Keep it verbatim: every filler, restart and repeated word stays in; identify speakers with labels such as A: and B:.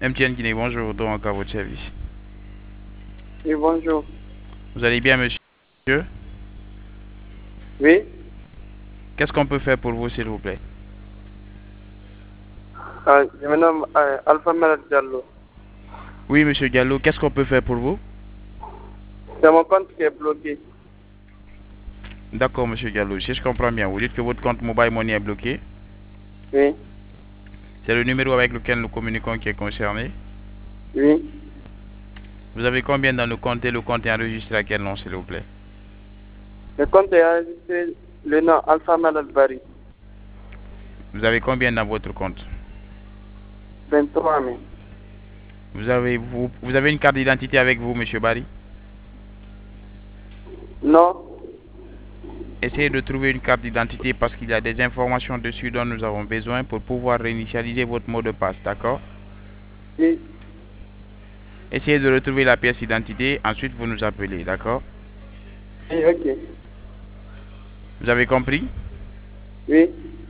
A: M T N Guinée, bonjour, donc à votre service.
B: Oui, bonjour.
A: Vous allez bien, monsieur?
B: Oui,
A: Qu'est-ce qu'on peut faire pour vous, s'il vous plaît?
B: euh, je me nomme euh, Alpha Malad Diallo.
A: Oui, monsieur Gallo, qu'est-ce qu'on peut faire pour vous?
B: C'est mon compte qui est bloqué.
A: D'accord, monsieur Gallo, si je comprends bien, vous dites que votre compte Mobile Money est bloqué.
B: Oui,
A: C'est le numéro avec lequel nous communiquons qui est concerné.
B: oui.
A: Vous avez combien dans le compte et le compte est enregistré à quel nom, s'il vous plaît?
B: Le compte est enregistré le nom Alpha Malad Bari.
A: Vous avez combien dans votre compte?
B: vingt-trois mai.
A: Vous avez, vous, vous avez une carte d'identité avec vous, monsieur Barry?
B: Non,
A: Essayez de trouver une carte d'identité parce qu'il y a des informations dessus dont nous avons besoin pour pouvoir réinitialiser votre mot de passe, d'accord?
B: oui,
A: Essayez de retrouver la pièce d'identité, ensuite vous nous appelez, d'accord?
B: oui, ok.
A: Vous avez compris?
B: Oui,